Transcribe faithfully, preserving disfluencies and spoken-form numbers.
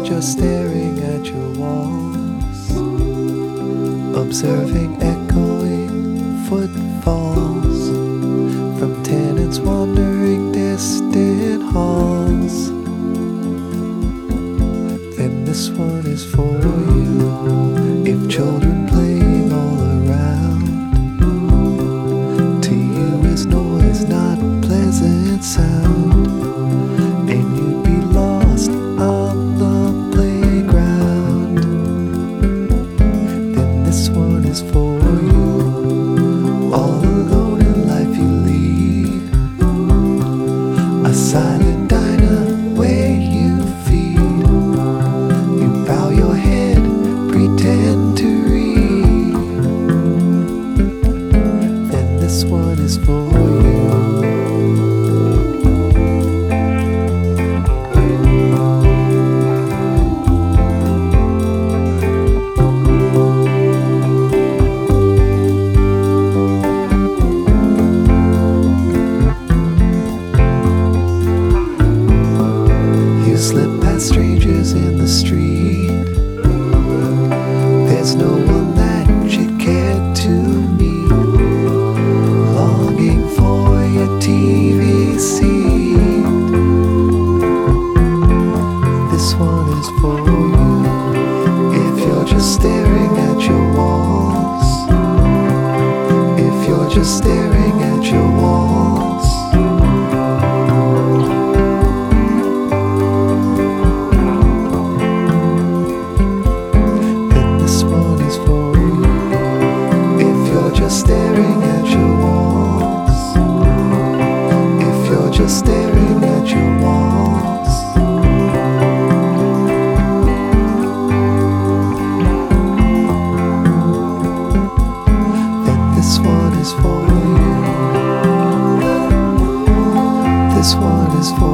just staring at your walls, observing echoing footfalls from tenants wandering distant halls, then this one is for you. If children playing all around, to you is noise not pleasant sound, and you'd be lost on the playground, then this one is for you. All alone in life you lead, a silent diner where you feed, you bow your head, pretend to read, then this one is for you. You slip past strangers in the street, there's no one that you'd care to meet, longing for your T V seat. This one is for you. If you're just staring at your walls, if you're just staring at your walls, just staring at your walls, if you're just staring at your walls, then this one is for you. This one is for